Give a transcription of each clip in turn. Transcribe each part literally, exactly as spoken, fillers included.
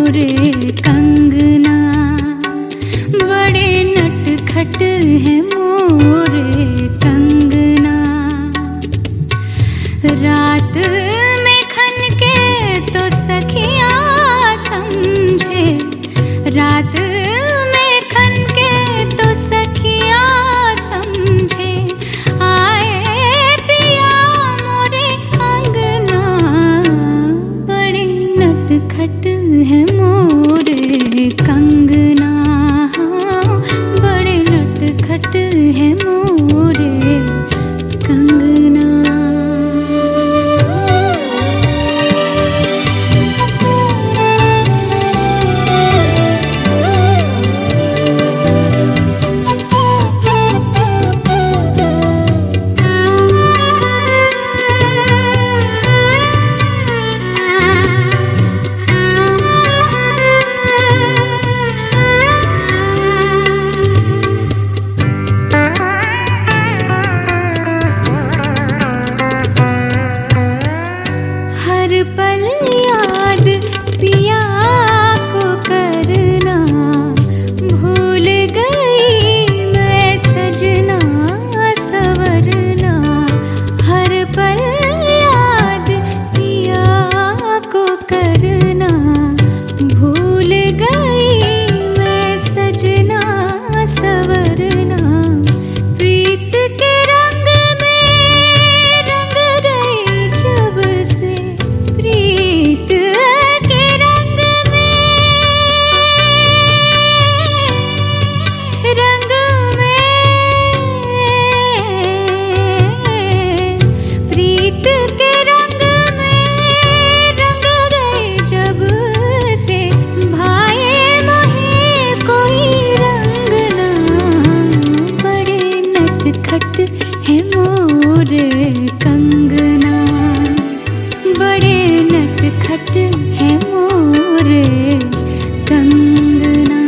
मोरे कंगना, बड़े नटखट है मोरे कंगना। रात में खनके तो सखियाँ समझे, रात में खनके तो सखियाँ समझे, आए पिया मोरे अंगना, बड़े नटखट है मोरे कंगना, बड़े नटखट है मोरे कंगना। पल याद पिया को करना, भूल गई मैं सजना सवरना। हर पल याद पिया को करना, भूल गई मैं सजना सवरना। प्रीत के रंग में रंग गई जब से, प्रीत के रंग में रंग में, प्रीत के रंग में रंग गए जब से। भाए मोहे कोई रंग ना, बड़े नटखट है मोरे कंगना, बड़े नटखट है मोरे कंगना।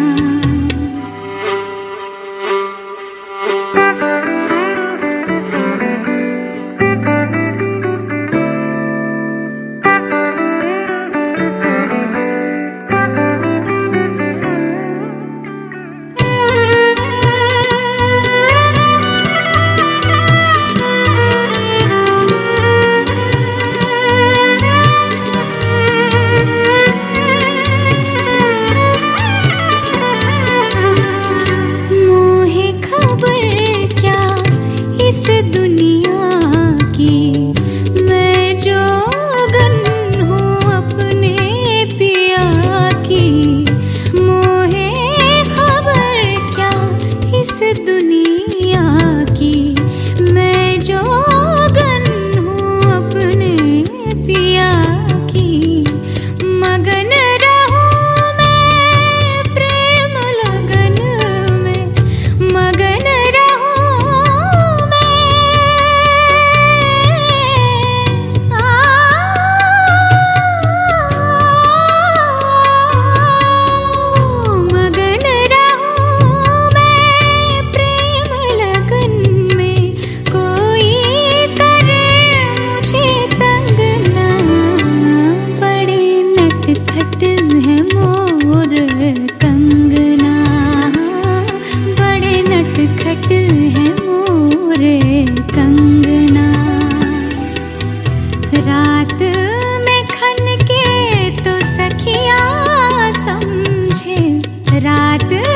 इस दुनिया की मैं जोगन हूँ अपने पिया की, मोहे खबर क्या इस दुनिया की। मैं जोगन हूँ अपने पिया की, मगन रहूँ मैं प्रेम लगन में, मगन है मोरे कंगना, बड़े नटखट है मोरे कंगना। रात में खनके तो सखियाँ समझे, रात